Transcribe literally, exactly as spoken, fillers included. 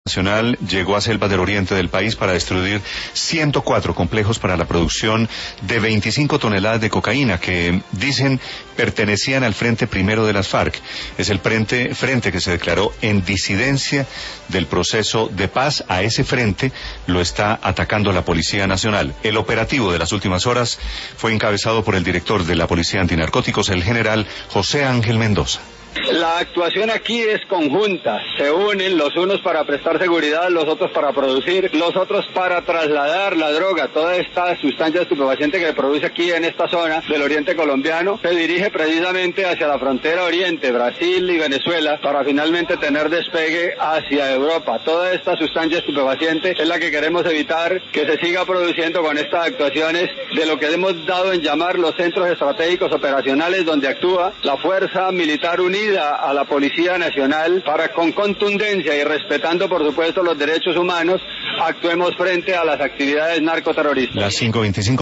Nacional llegó a selvas del oriente del país para destruir ciento cuatro complejos para la producción de veinticinco toneladas de cocaína que, dicen, pertenecían al Frente Primero de las FARC. Es el frente, frente que se declaró en disidencia del proceso de paz. A ese frente lo está atacando la Policía Nacional. El operativo de las últimas horas fue encabezado por el director de la Policía Antinarcóticos, el general José Ángel Mendoza. La actuación aquí es conjunta, se unen los unos para prestar seguridad, los otros para producir, los otros para trasladar la droga. Toda esta sustancia estupefaciente que se produce aquí en esta zona del oriente colombiano se dirige precisamente hacia la frontera oriente, Brasil y Venezuela, para finalmente tener despegue hacia Europa. Toda esta sustancia estupefaciente es la que queremos evitar que se siga produciendo con estas actuaciones de lo que hemos dado en llamar los centros estratégicos operacionales, donde actúa la Fuerza Militar Unida a la Policía Nacional para, con contundencia y respetando por supuesto los derechos humanos, actuemos frente a las actividades narcoterroristas. Las cinco veinticinco